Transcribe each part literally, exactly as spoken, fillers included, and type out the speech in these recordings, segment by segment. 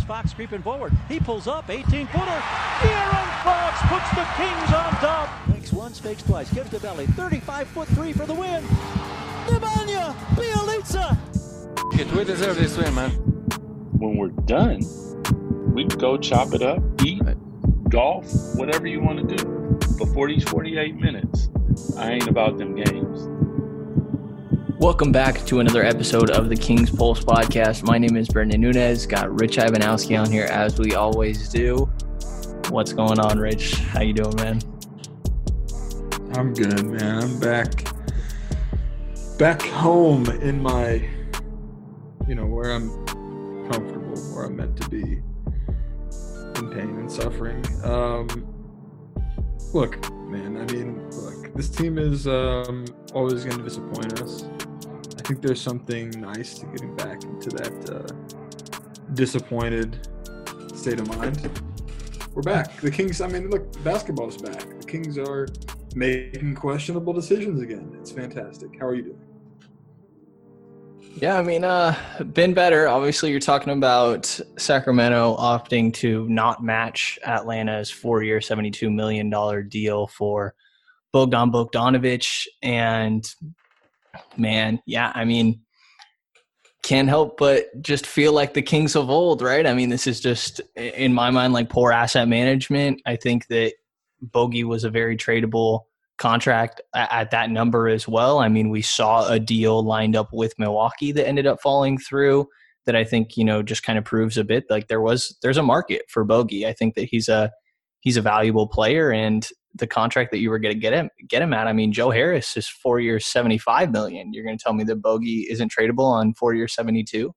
Fox creeping forward. He pulls up, eighteen-footer. De'Aaron Fox puts the Kings on top. Fakes once, fakes twice, gives to Belly. thirty-five-foot three for the win. Nemanja Bjelica. Get we deserve this win, man. When we're done, we can go chop it up, eat, right. golf, whatever you want to do. Before these forty-eight minutes, I ain't about them games. Welcome back to another episode of the King's Pulse podcast. My name is Brendan Nunez. Got Rich Ivanowski on here as we always do. What's going on, Rich? How you doing, man? I'm good, man. I'm back, back home in my, you know, where I'm comfortable, where I'm meant to be, in pain and suffering. Um, look, man. I mean, look. This team is um, always going to disappoint us. I think there's something nice to getting back into that uh, disappointed state of mind. We're back. The Kings, I mean, look, basketball's back. The Kings are making questionable decisions again. It's fantastic. How are you doing? Yeah, I mean, uh, been better. Obviously, you're talking about Sacramento opting to not match Atlanta's four-year, seventy-two million dollars deal for Bogdan Bogdanovic. And, man, yeah, I mean, can't help but just feel like the Kings of old, right? I mean, this is just, in my mind, like poor asset management. I think that Bogey was a very tradable contract at that number as well. I mean, we saw a deal lined up with Milwaukee that ended up falling through that I think, you know, just kind of proves a bit like there was, there's a market for Bogey. I think that he's a, he's a valuable player, and the contract that you were going to get him, get him at, I mean, Joe Harris is four years, seventy-five million. You're going to tell me that Bogey isn't tradable on four years, seventy-two?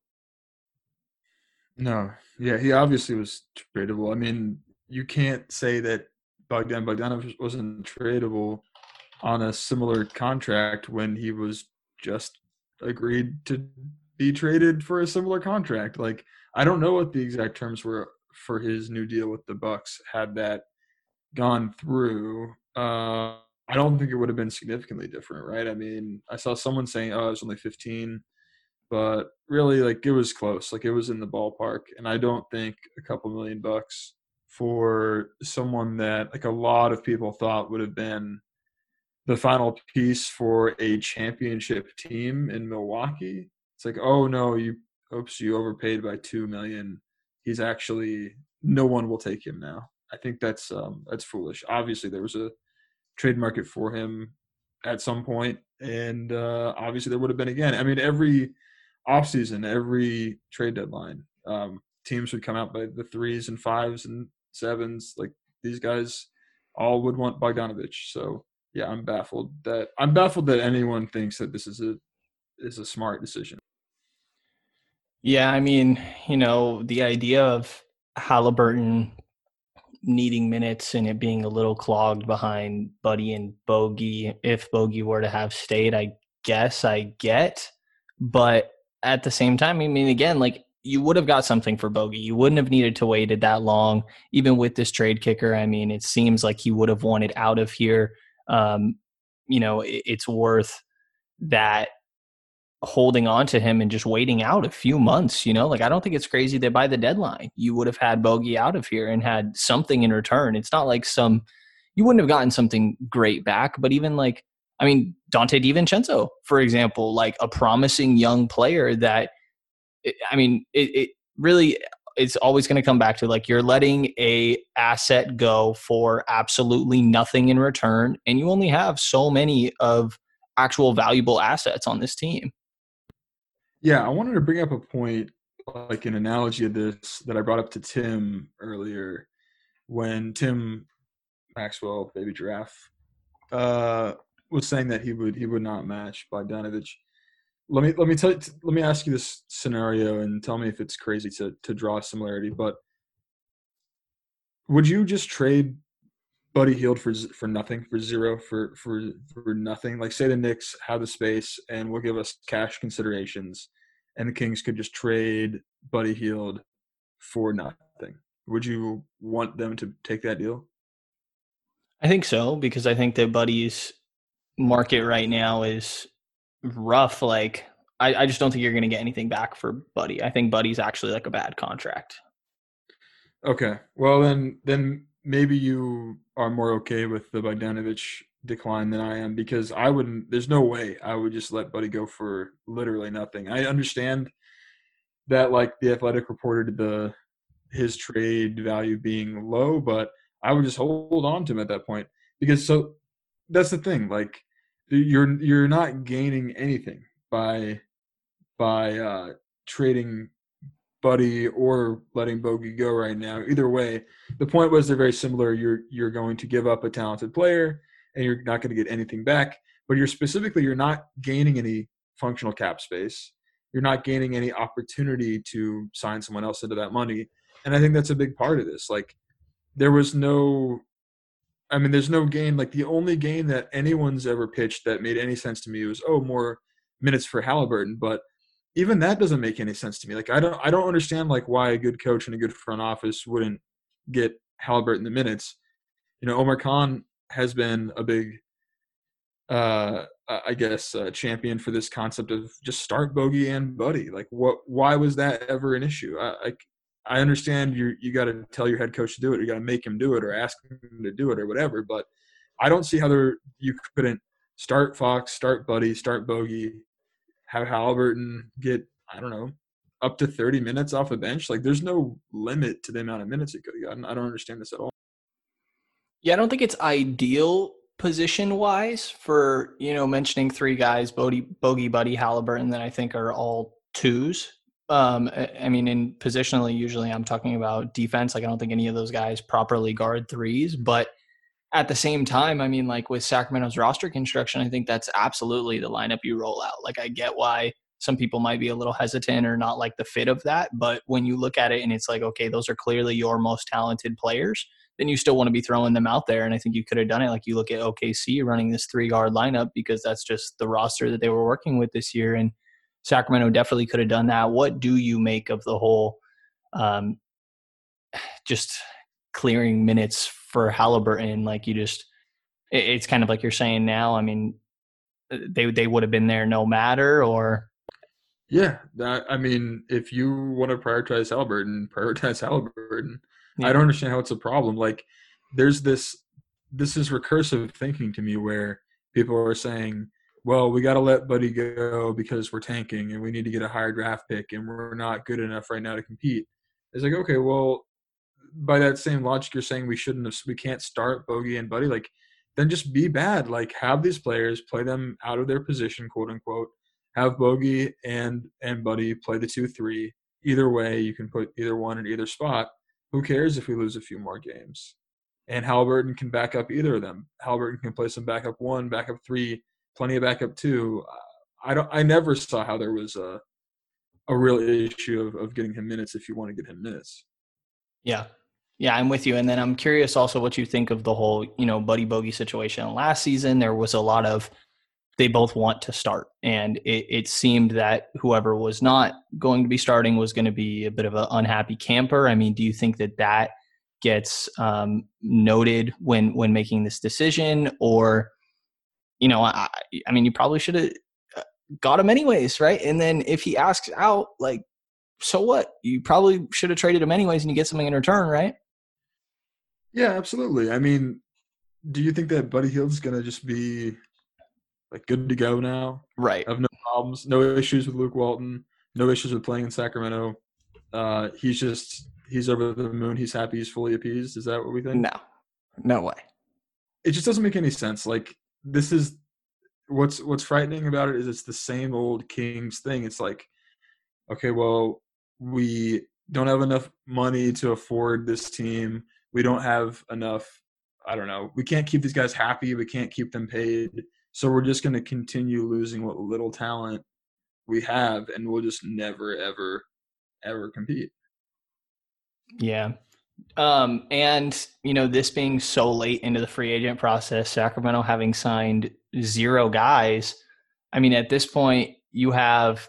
No. Yeah, he obviously was tradable. I mean, you can't say that Bogdan Bogdanovic wasn't tradable on a similar contract when he was just agreed to be traded for a similar contract. Like, I don't know what the exact terms were for his new deal with the Bucks had that gone through. Uh, I don't think it would have been significantly different, right? I mean, I saw someone saying, oh, it was only fifteen, but really, like, it was close. Like, it was in the ballpark, and I don't think a couple million bucks for someone that, like, a lot of people thought would have been the final piece for a championship team in Milwaukee. It's like, oh no, you oops, you overpaid by two million. He's actually, no one will take him now. I think that's um, that's foolish. Obviously, there was a trade market for him at some point, and uh, obviously there would have been again. I mean, every offseason, every trade deadline, um, teams would come out by the threes and fives and sevens. Like, these guys all would want Bogdanovic. So yeah, I'm baffled that I'm baffled that anyone thinks that this is a is a smart decision. Yeah, I mean, you know, the idea of Halliburton needing minutes and it being a little clogged behind Buddy and Bogey, if Bogey were to have stayed, I guess I get. But at the same time, I mean, again, like, you would have got something for Bogey. You wouldn't have needed to wait it that long. Even with this trade kicker, I mean, it seems like he would have wanted out of here. Um, you know, it, it's worth that holding on to him and just waiting out a few months, you know, like, I don't think it's crazy that by the deadline you would have had Bogey out of here and had something in return. It's not like some, you wouldn't have gotten something great back, but even like, I mean, Dante DiVincenzo, for example, like a promising young player that, I mean, it, it really, it's always going to come back to, like, you're letting a asset go for absolutely nothing in return, and you only have so many of actual valuable assets on this team. Yeah, I wanted to bring up a point, like an analogy of this that I brought up to Tim earlier when Tim Maxwell, Baby Giraffe, uh, was saying that he would he would not match Bogdanovic. Let me let me tell you, let me ask you this scenario and tell me if it's crazy to to draw a similarity. But would you just trade Buddy Hield for for nothing, for zero, for for for nothing? Like, say the Knicks have the space and will give us cash considerations, and the Kings could just trade Buddy Hield for nothing. Would you want them to take that deal? I think so, because I think that Buddy's market right now is rough. Like, I, I just don't think you're going to get anything back for Buddy. I think Buddy's actually like a bad contract. Okay. Well, then, then maybe you are more okay with the Bogdanovich decline than I am, because I wouldn't. There's no way I would just let Buddy go for literally nothing. I understand that, like, the Athletic reported the his trade value being low, but I would just hold on to him at that point, because so that's the thing. Like, you're you're not gaining anything by by uh, trading Buddy or letting Bogey go right now. Either way, the point was they're very similar. You're you're going to give up a talented player, and you're not going to get anything back. But you're specifically you're not gaining any functional cap space. You're not gaining any opportunity to sign someone else into that money. And I think that's a big part of this. Like, there was no I mean, there's no gain. Like, the only gain that anyone's ever pitched that made any sense to me was, oh, more minutes for Halliburton. But even that doesn't make any sense to me. Like, I don't, I don't understand like why a good coach and a good front office wouldn't get Halliburton the minutes. You know, Omar Khan has been a big, uh, I guess, uh, champion for this concept of just start Bogey and Buddy. Like, what? Why was that ever an issue? I, I I understand you you got to tell your head coach to do it. You got to make him do it or ask him to do it or whatever. But I don't see how there you couldn't start Fox, start Buddy, start Bogey, have Halliburton get, I don't know, up to thirty minutes off the bench. Like, there's no limit to the amount of minutes he could have gotten. I don't understand this at all. Yeah, I don't think it's ideal position-wise for, you know, mentioning three guys, Bogey, Bogey, Buddy, Halliburton, that I think are all twos. Um, I mean, in positionally, usually I'm talking about defense. Like, I don't think any of those guys properly guard threes, but at the same time, I mean, like with Sacramento's roster construction, I think that's absolutely the lineup you roll out. Like, I get why some people might be a little hesitant or not like the fit of that. But when you look at it and it's like, okay, those are clearly your most talented players, then you still want to be throwing them out there. And I think you could have done it. Like, you look at O K C running this three guard lineup because that's just the roster that they were working with this year. And Sacramento definitely could have done that. What do you make of the whole um, just clearing minutes for Halliburton? Like, you just, it, it's kind of like you're saying now. I mean, they they would have been there no matter, or yeah, that, I mean, if you want to prioritize Halliburton, prioritize Halliburton. Yeah. I don't understand how it's a problem. Like, there's this this is recursive thinking to me where people are saying, well, we got to let Buddy go because we're tanking and we need to get a higher draft pick and we're not good enough right now to compete. It's like, okay, well, by that same logic, you're saying we shouldn't have, we can't start Bogey and Buddy. Like, then just be bad. Like, have these players play them out of their position, quote unquote. Have Bogey and and Buddy play the two three. Either way, you can put either one in either spot. Who cares if we lose a few more games? And Halliburton can back up either of them. Halliburton can play some backup one, backup three, plenty of backup two. I don't. I never saw how there was a a real issue of, of getting him minutes if you want to get him minutes. Yeah. Yeah, I'm with you. And then I'm curious also what you think of the whole, you know, Buddy Bogey situation. Last season, there was a lot of, they both want to start. And it, it seemed that whoever was not going to be starting was going to be a bit of an unhappy camper. I mean, do you think that that gets um, noted when, when making this decision? Or, you know, I, I mean, you probably should have got him anyways, right? And then if he asks out, like, so what? You probably should have traded him anyways and you get something in return, right? Yeah, absolutely. I mean, do you think that Buddy Hield's going to just be like good to go now? Right. Have no problems, no issues with Luke Walton, no issues with playing in Sacramento. Uh, he's just he's over the moon. He's happy. He's fully appeased. Is that what we think? No, no way. It just doesn't make any sense. Like, this is what's what's frightening about it is it's the same old Kings thing. It's like, okay, well, we don't have enough money to afford this team. We don't have enough, I don't know, we can't keep these guys happy. We can't keep them paid. So we're just going to continue losing what little talent we have, and we'll just never, ever, ever compete. Yeah. Um, and, you know, this being so late into the free agent process, Sacramento having signed zero guys, I mean, at this point, you have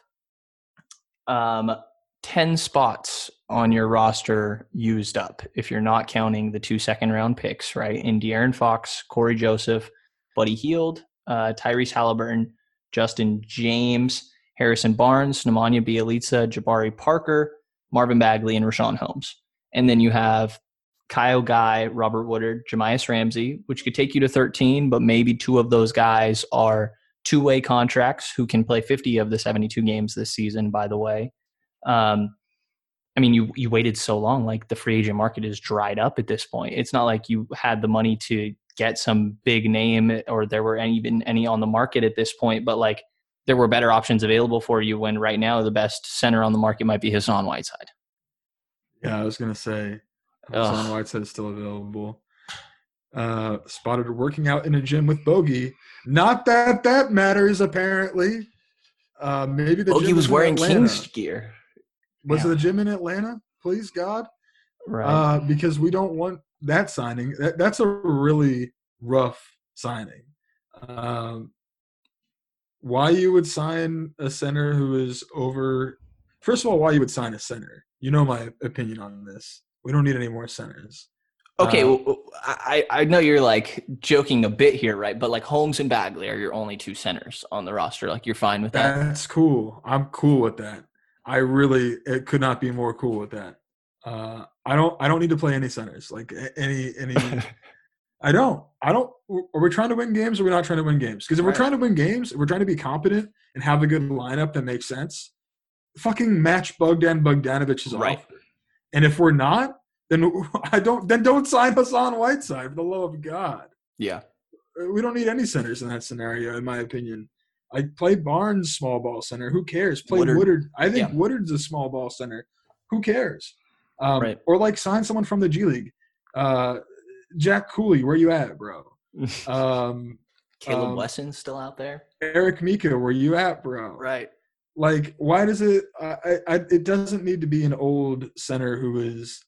um, ten spots on your roster used up, if you're not counting the two second round picks, right? In De'Aaron Fox, Corey Joseph, Buddy Hield, uh, Tyrese Halliburton, Justin James, Harrison Barnes, Nemanja Bjelica, Jabari Parker, Marvin Bagley, and Rashawn Holmes. And then you have Kyle Guy, Robert Woodard, Jamias Ramsey, which could take you to thirteen, but maybe two of those guys are two-way contracts who can play fifty of the seventy-two games this season, by the way. Um, I mean, you you waited so long, like the free agent market is dried up at this point. It's not like you had the money to get some big name or there were any, even any on the market at this point, but like there were better options available for you when right now the best center on the market might be Hassan Whiteside. Yeah, I was going to say Hassan Whiteside is still available. Uh, spotted working out in a gym with Bogey. Not that that matters, apparently. Uh, maybe the Bogey gym was wearing Atlanta. Kings gear. Was Yeah. the gym in Atlanta? Please, God. Right. Uh, because we don't want that signing. That, that's a really rough signing. Um, why you would sign a center who is over – first of all, why you would sign a center. You know my opinion on this. We don't need any more centers. Okay, Uh, well, I, I know you're like joking a bit here, right? But like Holmes and Bagley are your only two centers on the roster. Like you're fine with that? That's cool. I'm cool with that. I really – it could not be more cool with that. Uh, I don't I don't need to play any centers. Like any – any. I don't. I don't – are we trying to win games or are we not trying to win games? Because if we're Right. trying to win games, if we're trying to be competent and have a good lineup that makes sense, fucking match Bogdan Bogdanovich's Right. offer. And if we're not, then I don't then don't sign Hassan Whiteside, for the love of God. Yeah. We don't need any centers in that scenario, in my opinion. I play Barnes small ball center. Who cares? Play Woodard. Woodard. I think Yeah. Woodard's a small ball center. Who cares? Um, Right. Or like sign someone from the G League. Uh, Jack Cooley, where you at, bro? Um, Caleb um, Wesson's still out there. Eric Mika, where you at, bro? Right. Like, why does it I, I, – it doesn't need to be an old center who is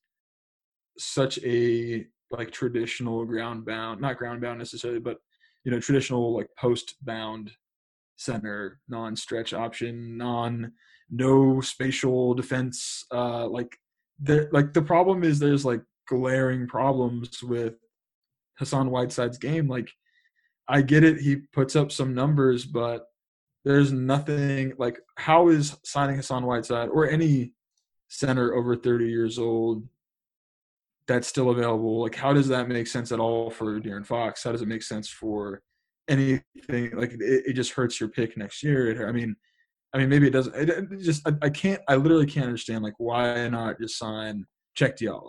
such a, like, traditional ground bound – not ground bound necessarily, but, you know, traditional, like, post bound center, non-stretch option, non – no spatial defense. Uh, like, there, like, the problem is there's, like, glaring problems with Hassan Whiteside's game. Like, I get it. He puts up some numbers, but there's nothing like how is signing Hassan Whiteside or any center over thirty years old that's still available? Like, how does that make sense at all for De'Aaron Fox? How does it make sense for anything? Like, it, it just hurts your pick next year. It, I mean, I mean, maybe it doesn't. It, it just, I, I can't. I literally can't understand. Like, why not just sign Check Diallo?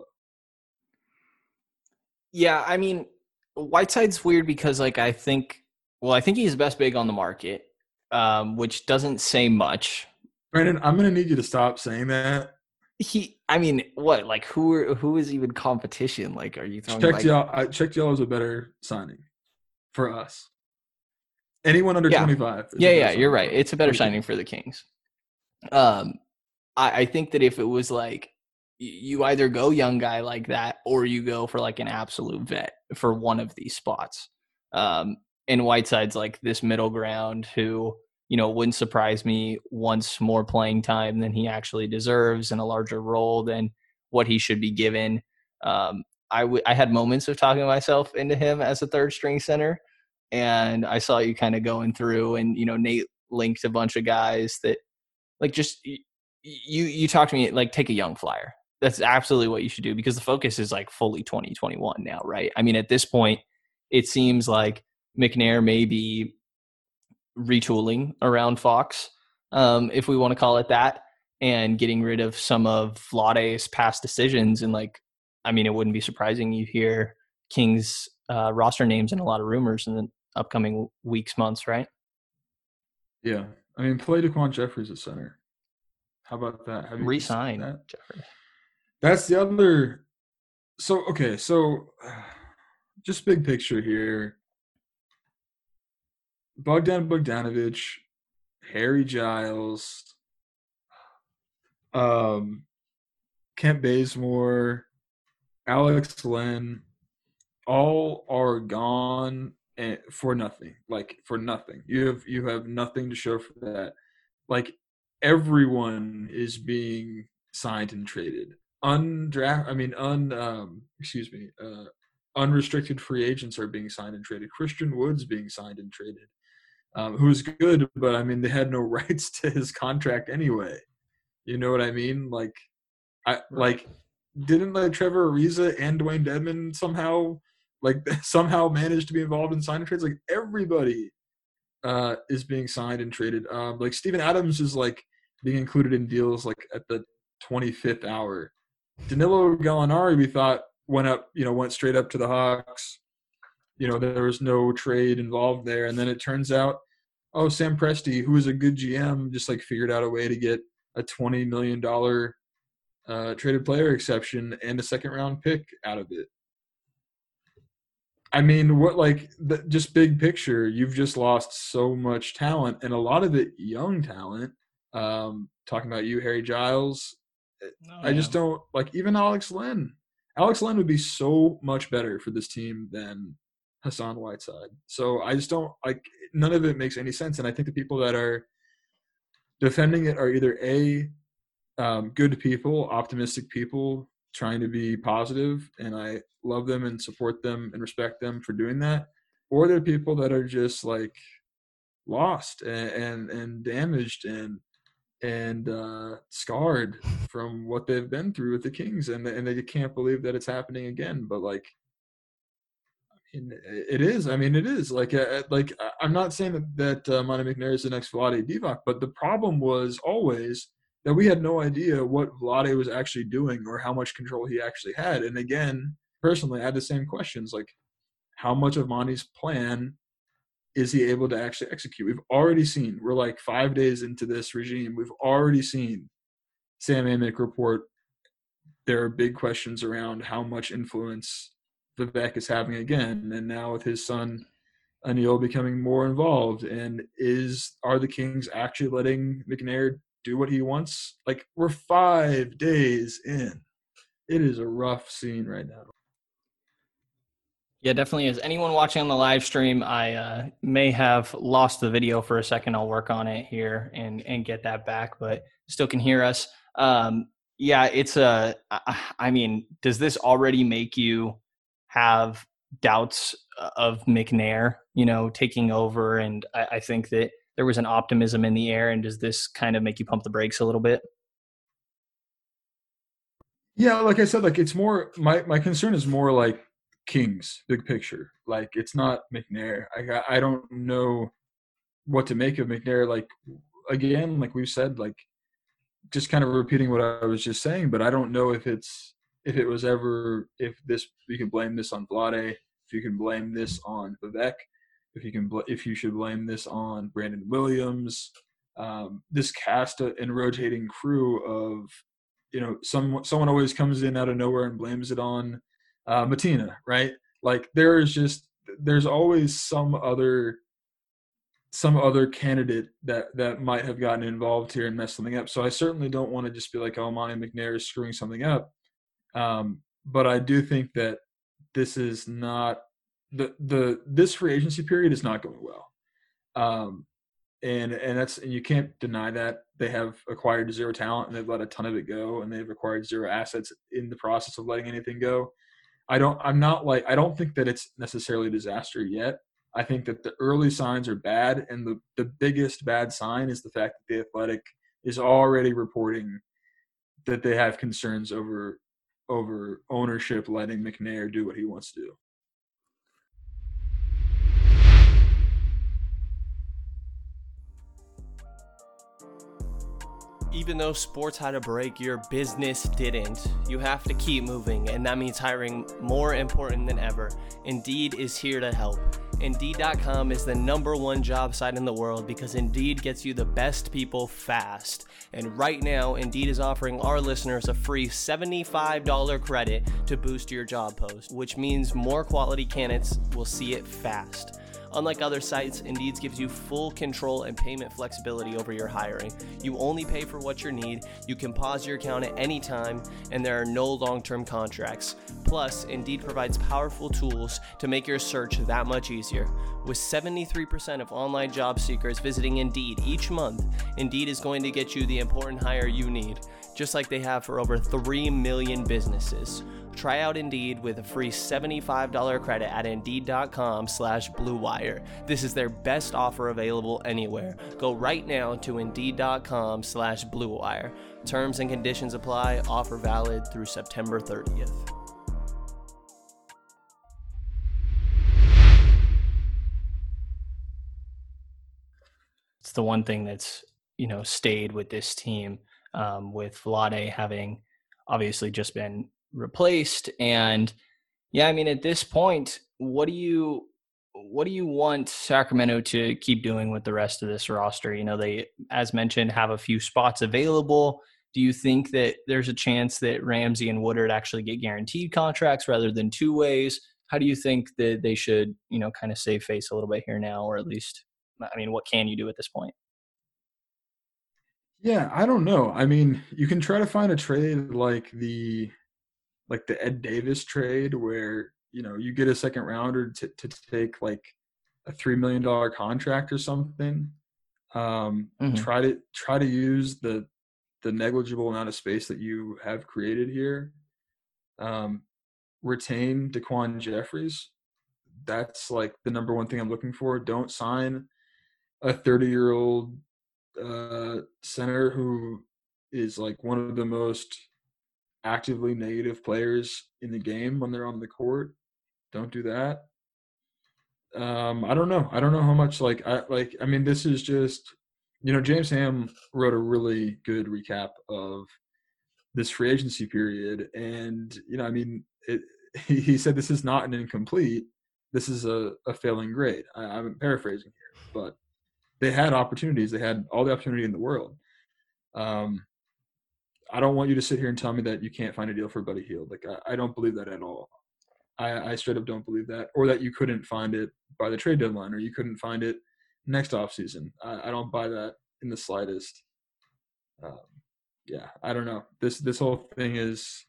Yeah, I mean, Whiteside's weird because, like, I think, well, I think he's the best big on the market, um, which doesn't say much. Brandon, I'm gonna need you to stop saying that. He, I mean, what, like, who are, who is even competition? Like, are you throwing Check like, Diallo, I, Check Diallo is a better signing for us. Anyone under Yeah. twenty-five. is a Yeah, better yeah, signing you're for right. us. It's a better What do you signing for the Kings. Um, I, I think that if it was like y- you either go young guy like that or you go for like an absolute vet for one of these spots. Um, and Whiteside's like this middle ground who, you know, wouldn't surprise me wants more playing time than he actually deserves and a larger role than what he should be given. Um, I, w- I had moments of talking myself into him as a third string center. And I saw you kind of going through and, you know, Nate linked a bunch of guys that like just you, you talk to me like take a young flyer. That's absolutely what you should do because the focus is like fully twenty twenty-one now, right? I mean, at this point, it seems like McNair may be retooling around Fox, um, if we want to call it that, and getting rid of some of Vlade's past decisions. And like, I mean, it wouldn't be surprising you hear Kings uh, roster names and a lot of rumors in the upcoming weeks, months, right? Yeah. I mean, play DeQuan Jeffries at center. How about that? Have you Resign considered that? Jeffrey. That's the other. So, okay. So, just big picture here. Bogdan Bogdanovic, Harry Giles, um, Kent Bazemore, Alex Len, all are gone and for nothing. Like for nothing. You have you have nothing to show for that. Like everyone is being signed and traded. Undraft. I mean, un. Um, excuse me. Uh, unrestricted free agents are being signed and traded. Christian Wood's being signed and traded. Um, who's good, but I mean, they had no rights to his contract anyway. You know what I mean? Like, I like didn't like Trevor Ariza and Dwayne Dedmon somehow like somehow manage to be involved in signing trades? Like everybody uh, is being signed and traded. Um, like Steven Adams is like being included in deals like at the twenty-fifth hour. Danilo Gallinari, we thought went up, you know, went straight up to the Hawks. You know, there was no trade involved there, and then it turns out, oh, Sam Presti, who was a good G M, just like figured out a way to get a twenty million dollars uh, traded player exception and a second round pick out of it. I mean, what like the, just big picture, you've just lost so much talent, and a lot of it young talent. Um, talking about you, Harry Giles. Oh, I just yeah. don't like even Alex Len. Alex Len would be so much better for this team than Hassan Whiteside. So I just don't like none of it makes any sense. And I think the people that are defending it are either A, um, good people, optimistic people trying to be positive, and I love them and support them and respect them for doing that, or they're people that are just like lost and and, and damaged and and uh, scarred from what they've been through with the Kings, and and they can't believe that it's happening again. But like, I mean, it is. I mean, it is. Like, uh, like I'm not saying that that uh, Monte McNair is the next Vlade Divac, but the problem was always that we had no idea what Vlade was actually doing or how much control he actually had. And again, personally, I had the same questions: like, how much of Monte's plan is he able to actually execute? We've already seen, we're like five days into this regime, we've already seen Sam Amick report there are big questions around how much influence Vivek is having again. And now with his son, Anil, becoming more involved. And is are the Kings actually letting McNair do what he wants? Like, we're five days in. It is a rough scene right now. Yeah, definitely is. Anyone watching on the live stream, I uh, may have lost the video for a second. I'll work on it here and, and get that back, but still can hear us. Um, yeah, it's a, I mean, does this already make you have doubts of McNair, you know, taking over? And I, I think that there was an optimism in the air. And does this kind of make you pump the brakes a little bit? Yeah, like I said, like it's more, my, my concern is more like, Kings, big picture. Like, it's not McNair. I I don't know what to make of McNair. Like, again, like we've said, like just kind of repeating what I was just saying, but I don't know if it's if it was ever if this you can blame this on Vlade, if you can blame this on Vivek, if you can bl- if you should blame this on Brandon Williams, um, this cast and rotating crew of, you know, someone someone always comes in out of nowhere and blames it on Uh, Matina, right? Like there is just there's always some other some other candidate that that might have gotten involved here and messed something up. So I certainly don't want to just be like, oh, Monte McNair is screwing something up. Um, but I do think that this is not the the this free agency period is not going well. Um, and and that's and you can't deny that. They have acquired zero talent and they've let a ton of it go, and they've acquired zero assets in the process of letting anything go. I don't, I'm not like, I don't think that it's necessarily a disaster yet. I think that the early signs are bad. And the, the biggest bad sign is the fact that The Athletic is already reporting that they have concerns over, over ownership letting McNair do what he wants to do. Even though sports had a break, your business didn't. You have to keep moving, and that means hiring more important than ever. Indeed is here to help. Indeed dot com is the number one job site in the world because Indeed gets you the best people fast. And right now, Indeed is offering our listeners a free seventy-five dollars credit to boost your job post, which means more quality candidates will see it fast. Unlike other sites, Indeed gives you full control and payment flexibility over your hiring. You only pay for what you need, you can pause your account at any time, and there are no long-term contracts. Plus, Indeed provides powerful tools to make your search that much easier. With seventy-three percent of online job seekers visiting Indeed each month, Indeed is going to get you the important hire you need, just like they have for over three million businesses. Try out Indeed with a free seventy-five dollars credit at Indeed.com slash Blue Wire. This is their best offer available anywhere. Go right now to Indeed.com slash Blue Wire. Terms and conditions apply. Offer valid through September thirtieth. It's the one thing that's, you know, stayed with this team, um, with Vlade having obviously just been replaced. And yeah, I mean, at this point, what do you, what do you want Sacramento to keep doing with the rest of this roster? You know, they, as mentioned, have a few spots available. Do you think that there's a chance that Ramsey and Woodard actually get guaranteed contracts rather than two ways? How do you think that they should, you know, kind of save face a little bit here now, or at least, I mean, what can you do at this point? Yeah, I don't know. I mean, you can try to find a trade like the like the Ed Davis trade where, you know, you get a second rounder to, to take like a three million dollars contract or something. Um, Mhm. Try to try to use the the negligible amount of space that you have created here. Um, retain Daquan Jeffries. That's like the number one thing I'm looking for. Don't sign a thirty-year-old uh, center who is like one of the most actively negative players in the game when they're on the court. Don't do that. Um, I don't know. I don't know how much like I like. I mean, this is just, you know, James Ham wrote a really good recap of this free agency period, and you know, I mean, it, he, he said this is not an incomplete. This is a, a failing grade. I, I'm paraphrasing here, but they had opportunities. They had all the opportunity in the world. Um, I don't want you to sit here and tell me that you can't find a deal for Buddy Hield. Like I, I don't believe that at all. I, I straight up don't believe that, or that you couldn't find it by the trade deadline, or you couldn't find it next offseason. I, I don't buy that in the slightest. Um, yeah, I don't know. This this whole thing is.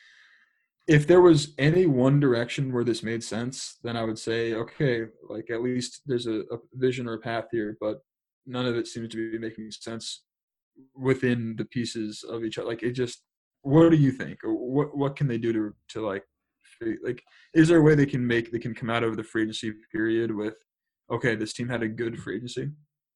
If there was any one direction where this made sense, then I would say, okay, like at least there's a, a vision or a path here, but none of it seems to be making sense within the pieces of each other. Like it just, what do you think? Or what what can they do to to like, like, is there a way they can make they can come out of the free agency period with, okay, this team had a good free agency?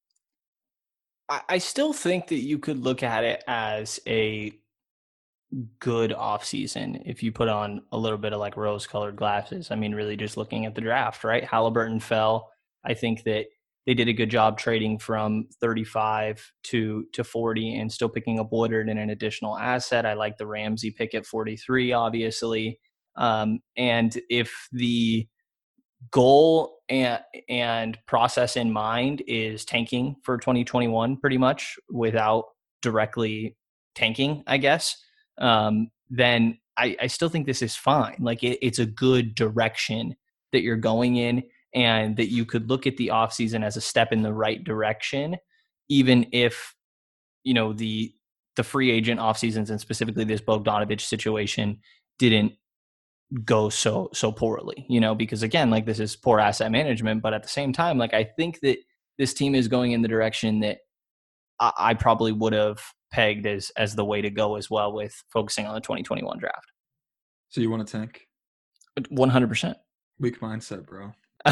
I, I still think that you could look at it as a good offseason if you put on a little bit of like rose colored glasses. I mean, really just looking at the draft, right? Halliburton fell. I think that they did a good job trading from thirty-five to to forty and still picking up Woodard and an additional asset. I like the Ramsey pick at forty-three, obviously. Um, and if the goal and and process in mind is tanking for twenty twenty-one, pretty much without directly tanking, I guess, um, then I, I still think this is fine. Like it, it's a good direction that you're going in, and that you could look at the offseason as a step in the right direction, even if, you know, the the free agent offseasons and specifically this Bogdanovic situation didn't go so so poorly, you know, because again, like this is poor asset management, but at the same time, like I think that this team is going in the direction that I, I probably would have pegged as as the way to go as well, with focusing on the twenty twenty-one draft. So you want to tank? one hundred percent. Weak mindset, bro.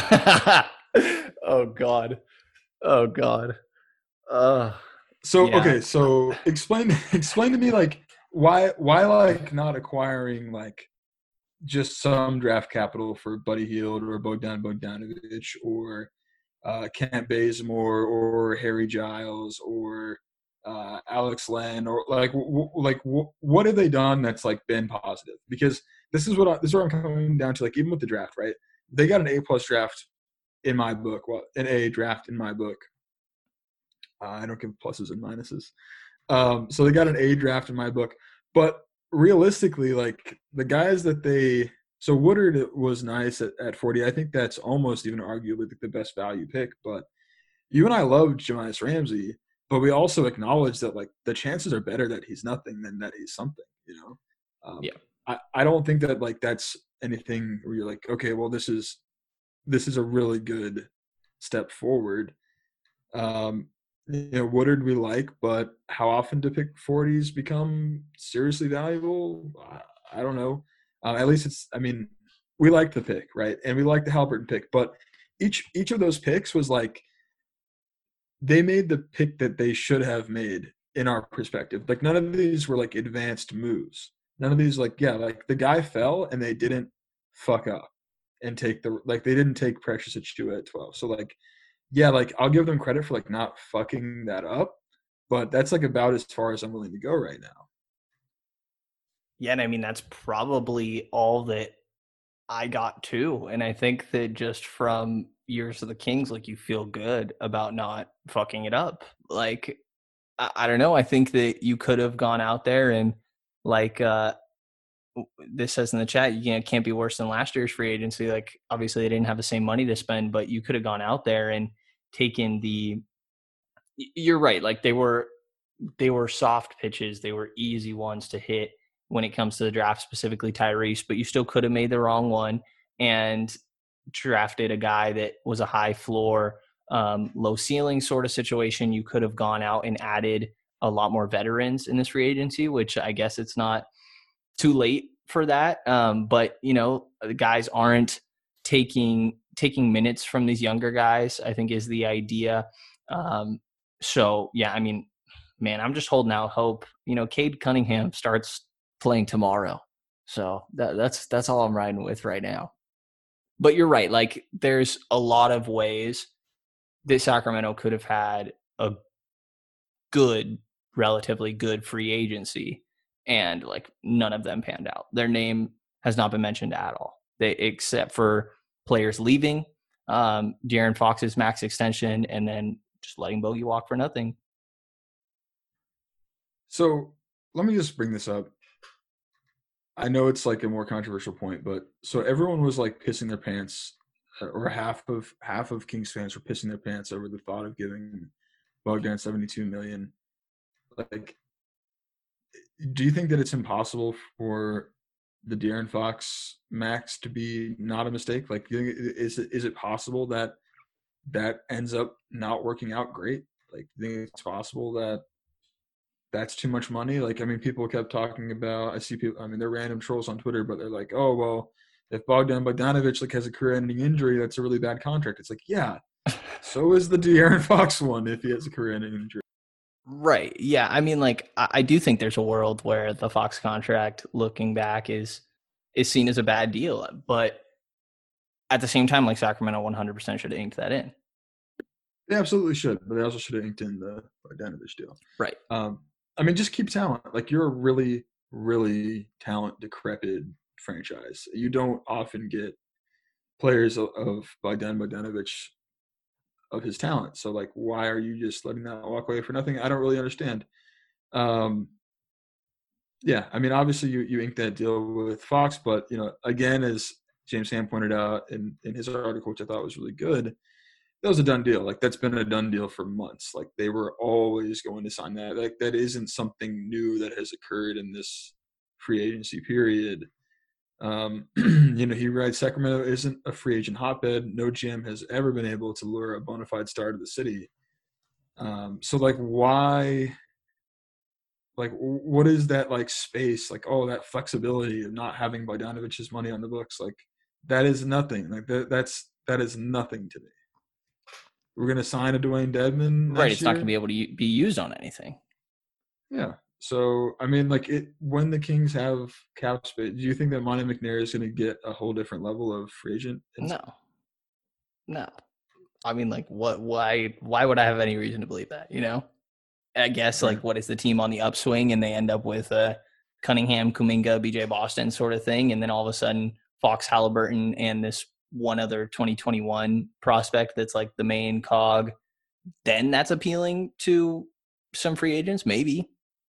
Oh God. Oh God. Uh, so yeah. Okay, so explain explain to me like why why like not acquiring like just some draft capital for Buddy Hield or Bogdan Bogdanovic or uh, Kent Bazemore or Harry Giles or uh, Alex Len, or like w- like w- what have they done that's like been positive? Because this is what I, this is what I'm coming down to. Like even with the draft, right? They got an A plus draft in my book. Well, an A draft in my book. Uh, I don't give pluses and minuses. Um, so they got an A draft in my book, but realistically, like the guys that they so Woodard was nice at, at forty. I think that's almost even arguably the best value pick. But you and I loved Jahmi'us Ramsey, but we also acknowledge that like the chances are better that he's nothing than that he's something. You know, um, Yeah. I, I don't think that like that's anything where you're like, okay, well this is this is a really good step forward. Um, You know, Woodard we like, but how often do pick forties become seriously valuable? I, I don't know. Uh, at least it's, I mean, we like the pick, right? And we like the Halliburton pick, but each each of those picks was like, they made the pick that they should have made in our perspective. Like none of these were like advanced moves. None of these like yeah, like the guy fell and they didn't fuck up and take the like they didn't take Precious Achiuwa at twelve. So like yeah, like I'll give them credit for like not fucking that up, but that's like about as far as I'm willing to go right now. Yeah, and I mean that's probably all that I got too. And I think that just from Years of the Kings, like you feel good about not fucking it up. Like I, I don't know. I think that you could have gone out there and like uh this says in the chat, you know, can't be worse than last year's free agency. Like obviously they didn't have the same money to spend, but you could have gone out there and taken the you're right. Like they were they were soft pitches. They were easy ones to hit when it comes to the draft, specifically Tyrese, but you still could have made the wrong one and drafted a guy that was a high floor, um, low ceiling sort of situation. You could have gone out and added a lot more veterans in this free agency, which I guess it's not too late for that. Um, but you know, the guys aren't taking, taking minutes from these younger guys, I think is the idea. Um, so yeah, I mean, man, I'm just holding out hope. You know, Cade Cunningham starts playing tomorrow. So that, that's that's all I'm riding with right now. But you're right. Like there's a lot of ways that Sacramento could have had a good, relatively good free agency, and like none of them panned out. Their name has not been mentioned at all. They except for players leaving, um, De'Aaron Fox's max extension, and then just letting Bogey walk for nothing. So let me just bring this up. I know it's like a more controversial point, but so everyone was like pissing their pants, or half of half of Kings fans were pissing their pants over the thought of giving Bogdan seventy-two million dollars. Like, do you think that it's impossible for the De'Aaron Fox max to be not a mistake? Like, is it is it possible that that ends up not working out great? Like, do you think it's possible that that's too much money? Like, I mean, people kept talking about, I see people, I mean, they're random trolls on Twitter, but they're like, oh, well, if Bogdan Bogdanovic like has a career-ending injury, that's a really bad contract. It's like, yeah, so is the De'Aaron Fox one if he has a career-ending injury. Right. Yeah. I mean, like, I, I do think there's a world where the Fox contract, looking back, is is seen as a bad deal. But at the same time, like, Sacramento one hundred percent should have inked that in. They absolutely should, but they also should have inked in the Bogdanovic deal. Right. Um, I mean, just keep talent. Like, you're a really, really talent decrepit franchise. You don't often get players of, of Bogdan Bogdanovic of his talent. So, like, why are you just letting that walk away for nothing? I don't really understand. Um, yeah, I mean, obviously you, you inked that deal with Fox, but, you know, again, as James Ham pointed out in, in his article, which I thought was really good, that was a done deal. Like, that's been a done deal for months. Like, they were always going to sign that. Like, that isn't something new that has occurred in this free agency period. Um, you know, he writes, Sacramento isn't a free agent hotbed. No G M has ever been able to lure a bona fide star to the city. Um, so, like, why – like, what is that, like, space? Like, oh, that flexibility of not having Bogdanovic's money on the books. Like, that is nothing. Like, that, that's that is nothing to me. We're going to sign a Dwayne Dedmon next Right. It's year. not going to be able to be used on anything. Yeah. So, I mean, like, it when the Kings have cap space, do you think that Monte McNair is going to get a whole different level of free agent? No. No. I mean, like, what? Why Why would I have any reason to believe that, you know? I guess, like, what is the team on the upswing, and they end up with a Cunningham, Kuminga, B J Boston sort of thing, and then all of a sudden Fox, Halliburton, and this one other twenty twenty-one prospect that's like the main cog, then that's appealing to some free agents? Maybe.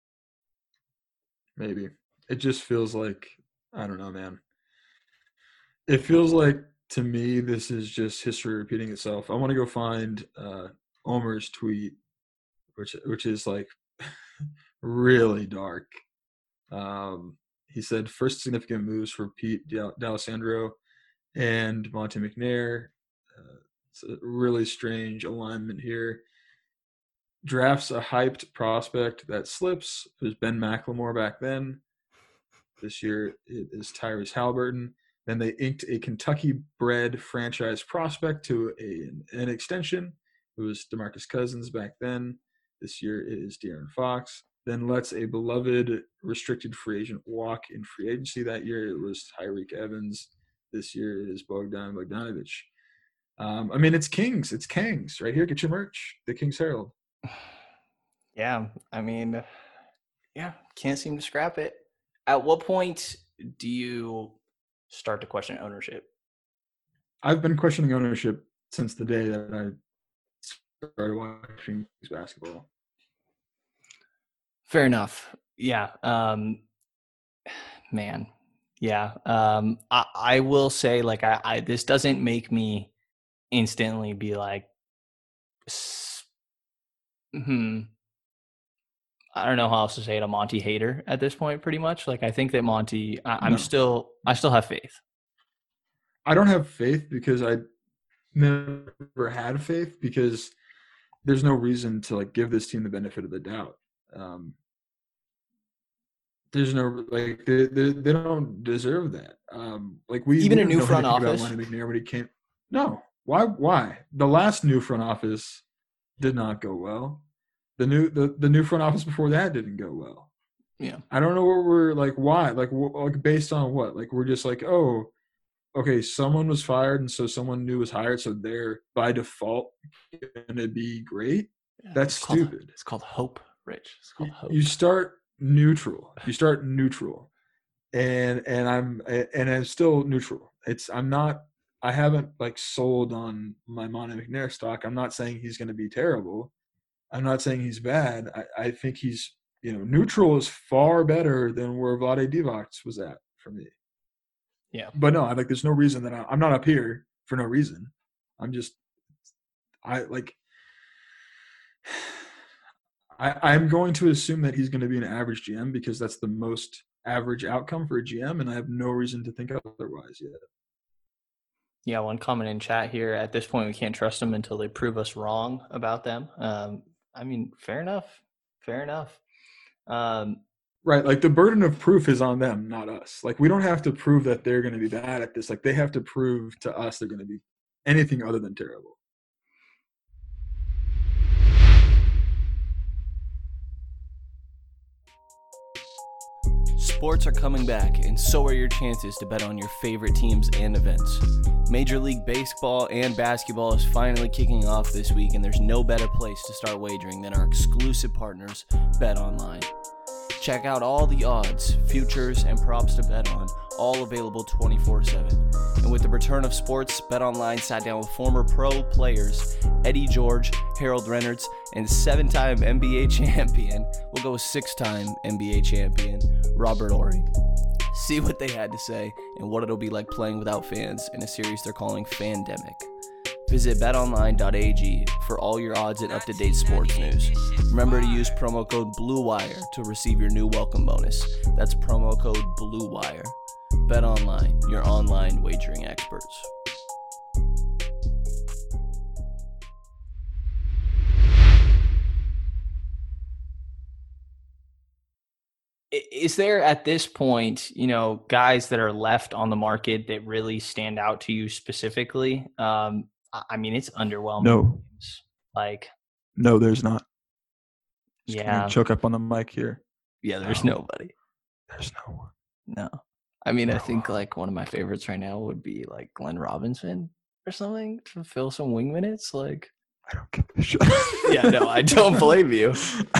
Maybe. It just feels like, I don't know, man. It feels like, to me, this is just history repeating itself. I want to go find uh, Omer's tweet, which which is like really dark. Um, he said, first significant moves for Pete D'Alessandro and Monte McNair. Uh, it's a really strange alignment here. Drafts a hyped prospect that slips. It was Ben McLemore back then. This year it is Tyrese Halliburton. Then they inked a Kentucky-bred franchise prospect to a, an extension. It was DeMarcus Cousins back then. This year it is De'Aaron Fox. Then lets a beloved restricted free agent walk in free agency. That year it was Tyreek Evans. This year it is Bogdan Bogdanovic. Um, I mean, it's Kings. It's Kings right here. Get your merch. The Kings Herald. Yeah, I mean, yeah, can't seem to scrap it. At what point do you start to question ownership? I've been questioning ownership since the day that I started watching basketball. Fair enough. Yeah. Um, man. Yeah. Um, I, I will say, like, I, I this doesn't make me instantly be like, hmm. I don't know how else to say it. A Monty hater at this point, pretty much. Like, I think that Monty. I, I'm No. still. I still have faith. I don't have faith because I never had faith because there's no reason to like give this team the benefit of the doubt. Um, there's no like they, they they don't deserve that. Um, like we Even we a didn't new know front anything office? about Lonnie McNair when he came. No, why? Why? The last new front office did not go well. The new the, the new front office before that didn't go well. Yeah. I don't know what we're like. Why? Like, wh- like based on what? Like we're just like, oh, okay, someone was fired, and so someone new was hired, so they're by default gonna be great. Yeah, That's it's called- stupid. it's called hope, Rich. It's called You- hope. You start neutral. You start neutral, and and I'm and I'm still neutral. It's I'm not. I haven't like sold on my Monty McNair stock. I'm not saying he's going to be terrible. I'm not saying he's bad. I, I think he's you know neutral is far better than where Vlade Divac was at for me. Yeah. But no, I like. There's no reason that I, I'm not up here for no reason. I'm just. I like. I, I'm going to assume that he's going to be an average G M because that's the most average outcome for a G M, and I have no reason to think otherwise yet. Yeah, one comment in chat here. At this point, we can't trust them until they prove us wrong about them. Um, I mean, fair enough. Fair enough. Um, Right, like the burden of proof is on them, not us. Like we don't have to prove that they're going to be bad at this. Like they have to prove to us they're going to be anything other than terrible. Sports are coming back, and so are your chances to bet on your favorite teams and events. Major League Baseball and basketball is finally kicking off this week, and there's no better place to start wagering than our exclusive partners, BetOnline. Check out all the odds, futures, and props to bet on, all available twenty-four seven. And with the return of sports, BetOnline sat down with former pro players Eddie George, Harold Reynolds, and seven-time N B A champion, we'll go six-time N B A champion, Robert Horry. See what they had to say and what it'll be like playing without fans in a series they're calling Fandemic. Visit bet online dot a g for all your odds and up-to-date sports news. Remember to use promo code BLUEWIRE to receive your new welcome bonus. That's promo code BLUEWIRE. BetOnline, your online wagering experts. Is there at this point, you know, guys that are left on the market that really stand out to you specifically? Um, I mean, it's underwhelming. No. Like, No, there's not. Just yeah, gonna choke up on the mic here. yeah. There's No. nobody. There's no one. No. I mean, I No. think like one of my favorites right now would be like Glenn Robinson or something to fill some wing minutes. Like, I don't give a shit. yeah, no, I don't blame you.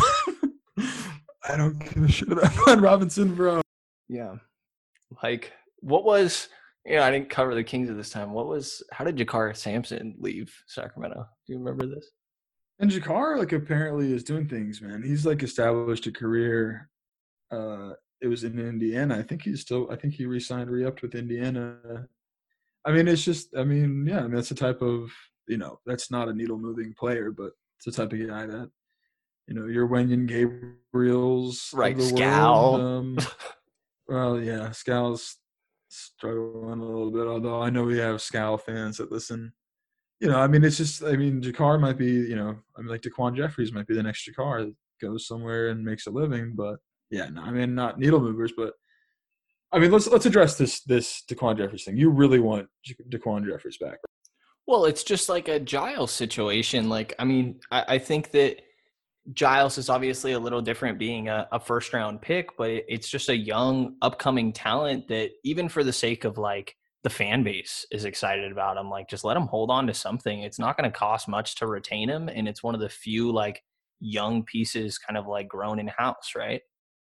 I don't give a shit about Glenn Robinson, bro. Yeah. Like, what was, you know, I didn't cover the Kings at this time. What was, how did Jakar Sampson leave Sacramento? Do you remember this? And Jakar, like, apparently is doing things, man. He's, like, established a career. Uh, it was in Indiana. I think he's still – I think he re-signed, re-upped with Indiana. I mean, it's just – I mean, yeah, I mean, that's the type of – you know, that's not a needle-moving player, but it's the type of guy that, you know, your Wenyen Gabriels of Right, the Scal. world. Um, well, yeah, Scal's struggling a little bit, although I know we have Scal fans that listen. You know, I mean, it's just, I mean, Jakar might be, you know, I mean, like DeQuan Jeffries might be the next Jakar that goes somewhere and makes a living, but yeah, no, I mean, not needle movers, but I mean, let's let's address this this DeQuan Jeffries thing. You really want DeQuan Jeffries back, right? Well, it's just like a Giles situation. Like, I mean, I, I think that Giles is obviously a little different being a, a first round pick, but it, it's just a young upcoming talent that even for the sake of like the fan base is excited about him. Like just let him hold on to something. It's not going to cost much to retain him. And it's one of the few like young pieces kind of like grown in house, right?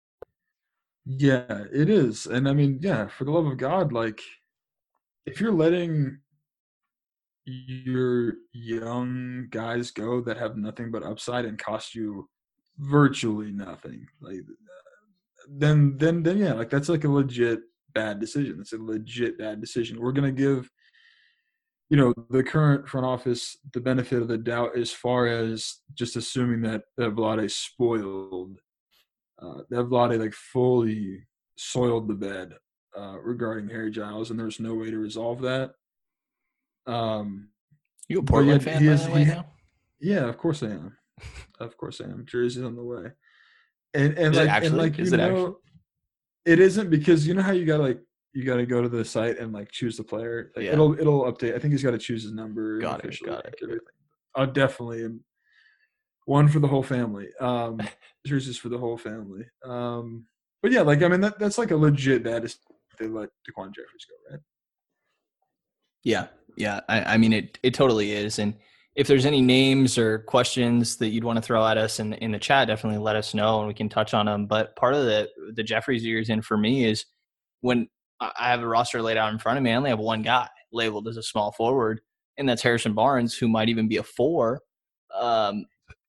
Yeah, it is. And I mean, yeah, for the love of God, like if you're letting your young guys go that have nothing but upside and cost you virtually nothing, like then then then yeah, like that's like a legit bad decision. It's a legit bad decision. We're gonna give, you know, the current front office the benefit of the doubt as far as just assuming that that Vlade spoiled, uh, that Vlade like fully soiled the bed uh, regarding Harry Giles, and there's no way to resolve that. Um, you a Portland yeah, fan by the way he, now? Yeah, of course I am. Of course I am. Jersey's on the way. And and Is like it actually? and like Is you it know, actually? it isn't, because you know how you gotta like you gotta go to the site and like choose the player. Like, Yeah. It'll it'll update. I think he's got to choose his number. and Got it, officially got like it. everything. I'll definitely am one for the whole family. Um, jerseys for the whole family. Um, but yeah, like I mean that that's like a legit bad decision if they let Daquan Jeffries go, right? Yeah, yeah. I, I mean, it it totally is. And if there's any names or questions that you'd want to throw at us in in the chat, definitely let us know and we can touch on them. But part of the the Jeffries years in for me is when I have a roster laid out in front of me, I only have one guy labeled as a small forward, and that's Harrison Barnes, who might even be a four. Um,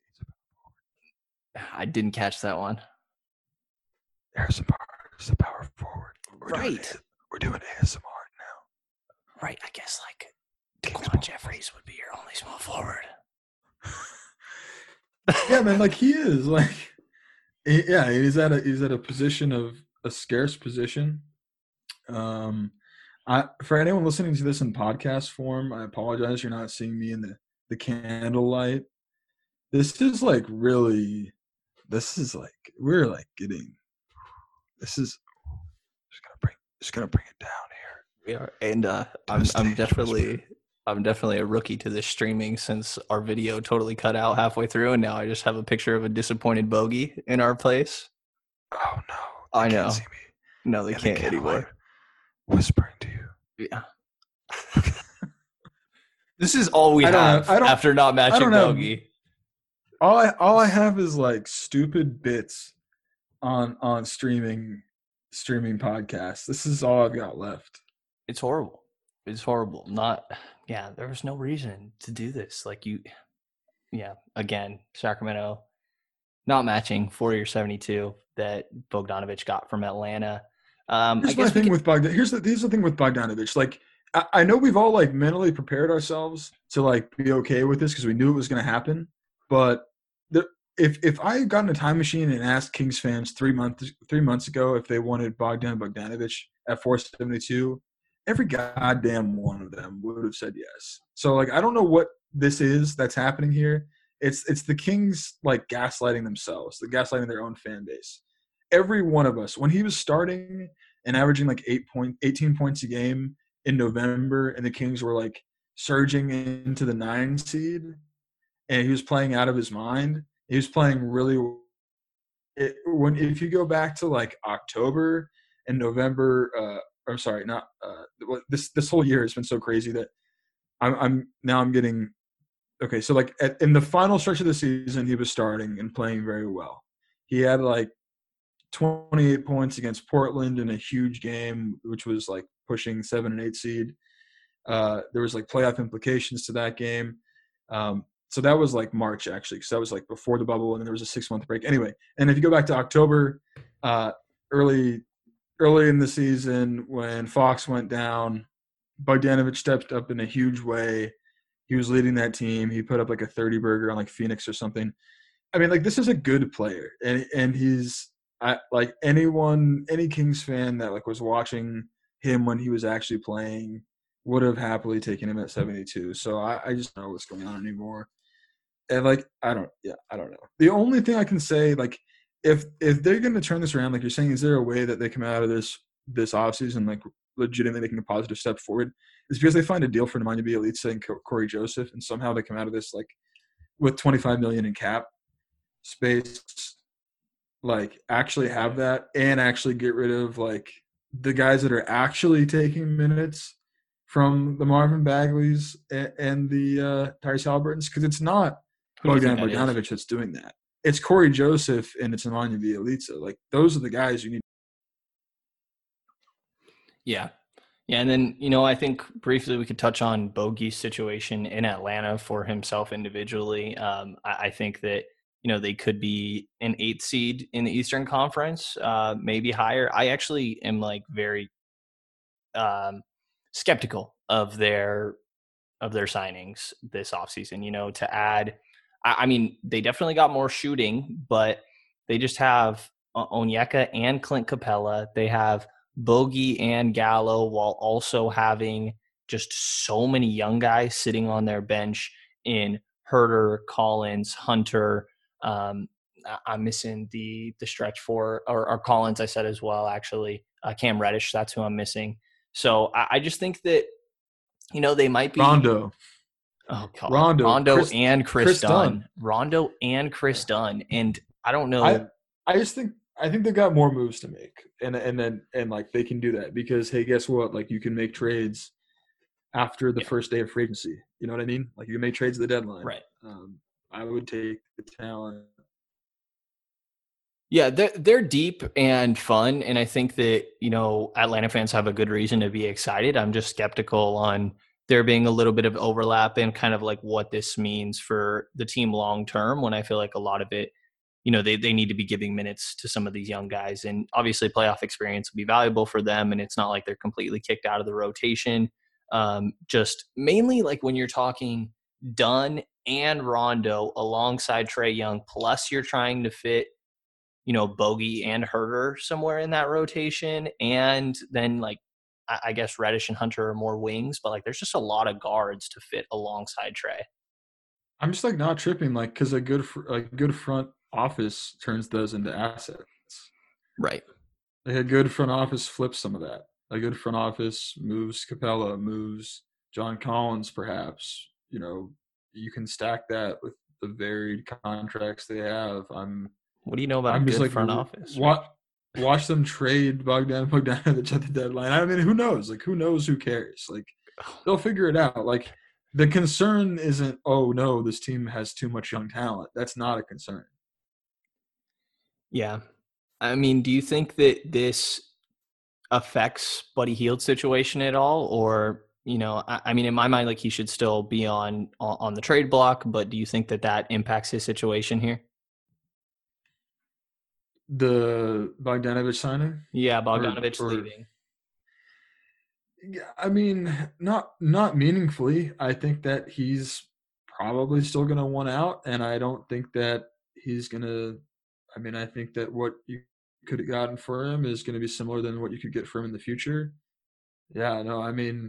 I didn't catch that one. Harrison Barnes is the power forward. We're Right. Doing, we're doing A S M R now. Right. I guess like Daquan Jeffries would be your only small forward. Yeah, man, like he is like, he- yeah, he's at a he's at a position of a scarce position. Um, I for anyone listening to this in podcast form, I apologize. You're not seeing me in the the candlelight. This is like really, this is like we're like getting. This is just gonna bring just gonna bring it down here. We are, and uh, I'm I'm definitely I'm definitely a rookie to this streaming since our video totally cut out halfway through, and now I just have a picture of a disappointed bogey in our place. Oh no! I They know. Can't see me. No, they In the can't candlelight, anymore. whispering to you. Yeah. This is all we I don't have have- I don't- after not matching don't have- bogey. All I all I have is like stupid bits on on streaming streaming podcasts. This is all I've got left. It's horrible. It's horrible. Not, yeah, there was no reason to do this. Like you, yeah, again, Sacramento not matching forty or seventy-two that Bogdanovich got from Atlanta. Um, I Here's my guess we thing could, with Bogdan. Here's the here's the thing with Bogdanovich. Like I, I know we've all like mentally prepared ourselves to like be okay with this because we knew it was going to happen. But the, if if I had gotten a time machine and asked Kings fans three months three months ago if they wanted Bogdan Bogdanovich at four seventy-two, every goddamn one of them would have said yes. So like I don't know what this is that's happening here. It's it's the Kings like gaslighting themselves, the gaslighting their own fan base. Every one of us, when he was starting and averaging like eight point eighteen points a game in November, and the Kings were like surging into the nine seed, and he was playing out of his mind. He was playing really. It, when if you go back to like October and November, uh, I'm sorry, not uh, this this whole year has been so crazy that I'm I'm now I'm getting okay. So like at, in the final stretch of the season, he was starting and playing very well. He had like twenty-eight points against Portland in a huge game, which was like pushing seven and eight seed. Uh, there was like playoff implications to that game. Um, so that was like March actually, because that was like before the bubble, and then there was a six month break. Anyway, and if you go back to October, uh, early early in the season when Fox went down, Bogdanovich stepped up in a huge way. He was leading that team. He put up like a thirty burger on like Phoenix or something. I mean, like this is a good player, and and he's I, like anyone, any Kings fan that like was watching him when he was actually playing would have happily taken him at seventy-two. So I, I just don't know what's going on anymore. And like I don't, yeah, I don't know. The only thing I can say, like, if if they're going to turn this around, like you're saying, is there a way that they come out of this this offseason like legitimately making a positive step forward? Is because they find a deal for Nemanja Bjelica and Corey Joseph, and somehow they come out of this like with twenty-five million in cap. space, like actually have that and actually get rid of like the guys that are actually taking minutes from the Marvin Bagleys and, and the uh, Tyrese Halliburtons, because it's not Bogdan Bogdanovic that's doing that. It's Corey Joseph and it's Nemanja Bjelica. Like those are the guys you need. Yeah. Yeah, and then, you know, I think briefly we could touch on Bogey's situation in Atlanta for himself individually. Um, I, I think that, you know, they could be an eighth seed in the Eastern Conference, uh, maybe higher. I actually am like very um, skeptical of their of their signings this offseason, you know, to add. I, I mean, they definitely got more shooting, but they just have Onyeka and Clint Capella. They have Bogey and Gallo, while also having just so many young guys sitting on their bench in Herter, Collins, Hunter. Um, I'm missing the the stretch for or, or Collins. I said as well, actually, uh, Cam Reddish. That's who I'm missing. So I, I just think that, you know, they might be Rondo. Oh God, Rondo, Rondo Chris, and Chris, Chris Dunn. Dunn, Rondo and Chris Dunn, and I don't know. I, I just think I think they've got more moves to make, and and then and like they can do that because hey, guess what? Like you can make trades after the Yeah. first day of free agency. You know what I mean? Like you can make trades at the deadline. Right. Um, I would take the talent. Yeah, they're, they're deep and fun, and I think that, you know, Atlanta fans have a good reason to be excited. I'm just skeptical on there being a little bit of overlap and kind of like what this means for the team long term, when I feel like a lot of it, you know, they, they need to be giving minutes to some of these young guys, and obviously playoff experience will be valuable for them, and it's not like they're completely kicked out of the rotation. Um, just mainly like when you're talking Dunn and Rondo alongside Trae Young, plus you're trying to fit, you know, Bogey and Herter somewhere in that rotation. And then like, I, I guess Reddish and Hunter are more wings, but like, there's just a lot of guards to fit alongside Trae. I'm just like not tripping, like, cause a good, a good front office turns those into assets. Right. Like a good front office flips some of that. A good front office moves Capella, moves John Collins, perhaps. You know, you can stack that with the varied contracts they have. I'm What do you know about I'm a just good like, front office? Watch, watch them trade Bogdan Bogdanovic at the deadline. I mean, who knows? Like, who knows? Who cares? Like, they'll figure it out. Like, the concern isn't, oh no, this team has too much young talent. That's not a concern. Yeah. I mean, do you think that this affects Buddy Hield's situation at all? Or, you know, I, I mean, in my mind, like he should still be on, on on the trade block, but do you think that that impacts his situation here? The Bogdanovic signing? Yeah, Bogdanovic or, or, leaving. Yeah, I mean, not not meaningfully. I think that he's probably still going to want out, and I don't think that he's going to – I mean, I think that what you could have gotten for him is going to be similar than what you could get for him in the future. Yeah, no, I mean,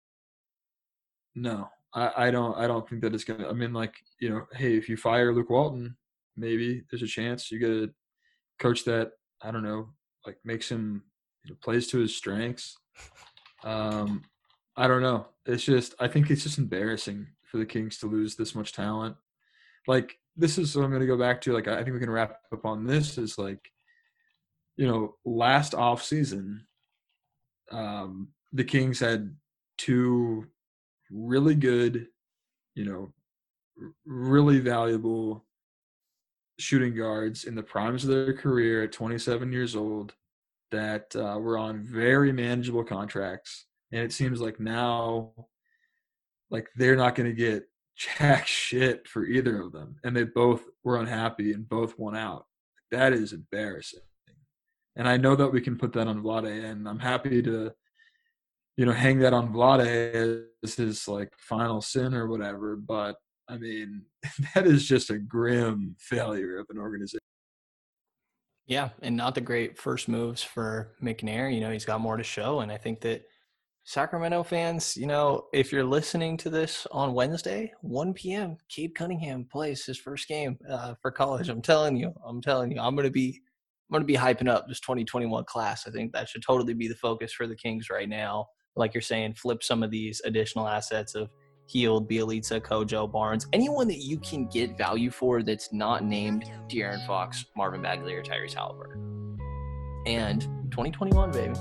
no. I, I don't I don't think that it's going to – I mean, like, you know, hey, if you fire Luke Walton, maybe there's a chance you get a coach that, I don't know, like makes him you know, plays to his strengths. Um, I don't know. It's just I think it's just embarrassing for the Kings to lose this much talent. Like, this is what I'm going to go back to. Like, I think we can wrap up on this is like, you know, last off season, um, the Kings had two really good, you know, r- really valuable shooting guards in the primes of their career at twenty-seven years old that uh, were on very manageable contracts. And it seems like now, like, they're not going to get jack shit for either of them. And they both were unhappy and both won out. That is embarrassing. And I know that we can put that on Vlade, and I'm happy to, you know, hang that on Vlade as his, like, final sin or whatever. But, I mean, that is just a grim failure of an organization. Yeah, and not the great first moves for McNair. You know, he's got more to show, and I think that Sacramento fans, you know, if you're listening to this on Wednesday, one p.m., Cade Cunningham plays his first game uh, for college. I'm telling you, I'm telling you, I'm gonna be, I'm gonna be hyping up this twenty twenty-one class. I think that should totally be the focus for the Kings right now. Like you're saying, flip some of these additional assets of Hield, Bielitsa, Kojo, Barnes, anyone that you can get value for that's not named De'Aaron Fox, Marvin Bagley, or Tyrese Halliburton. And twenty twenty-one, baby.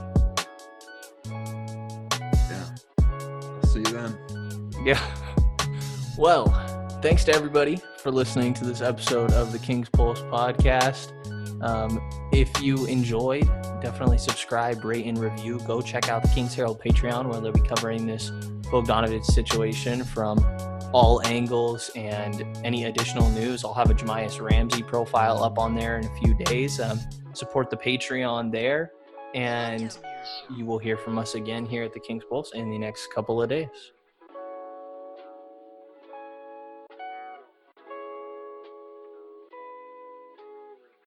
Yeah. I'll see you then. Yeah. Well, thanks to everybody for listening to this episode of the King's Pulse podcast. Um, if you enjoyed, definitely subscribe, rate, and review. Go check out the King's Herald Patreon, where they'll be covering this Bogdanovic situation from all angles and any additional news. I'll have a Jamias Ramsey profile up on there in a few days. Um, support the Patreon there, and you will hear from us again here at the King's Pulse in the next couple of days.